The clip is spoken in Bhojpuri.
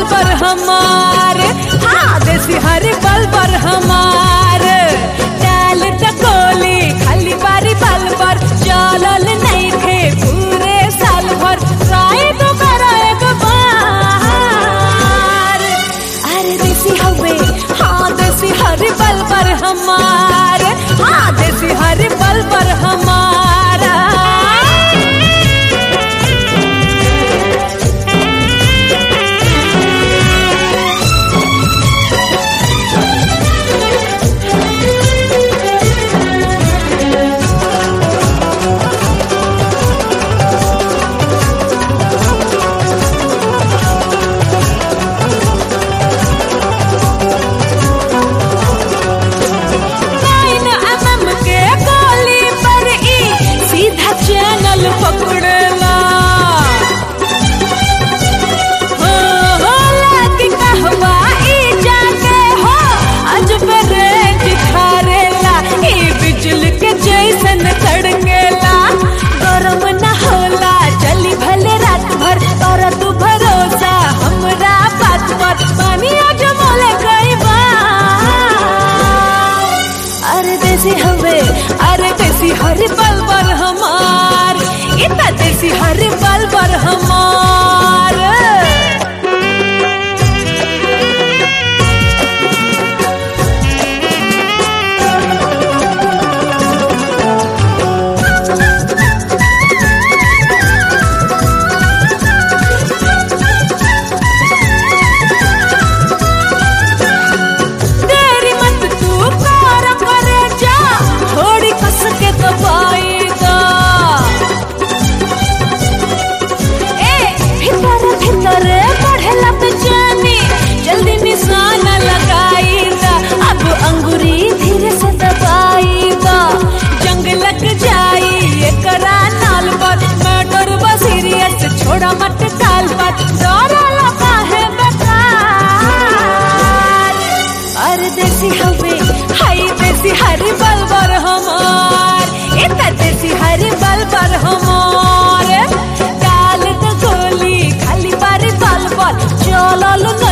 पर हमार, हाँ देसी हरी बल पर हमार। डाल टकोली खाली बारी बल पर चलल नहीं थे पूरे साल भर, ट्राई तो करो एक बार। अरे देसी हवे हाँ देसी हरी बल पर हमार, हाँ देसी हरी बल पर हमारा। पकड़ला हो लागी कहवा ई जाके हो अजब रेंज थारेला, ई बिजली के जैसन तड़केला। गरम न होला चली भले रात भर, और तू भरोसा हमरा बात पर, पानी आज मोले कई बार। अरे देसी हवे अरे देसी हरी बल पर हमार, इतना देसी हरी बल पर हमार। तेरी मत तू कर करे जा, थोड़ी कस के दबाई दा। भीतर बढ़ेला बेचैनी, जल्दी निशाना लगाई दा। अब अंगूरी धीरे से दबाई दा, जंग लग जाई एकरा नाल पर। मैटर बस सीरियस छोड़ा मत काल पर, डरा लगा है बेकार। अरे देसी हवे हाय देसी हरी बल पर हमार, इतना देसी हरी बल पर हमार। डाल तो गोली खाली बारी बल पर चलल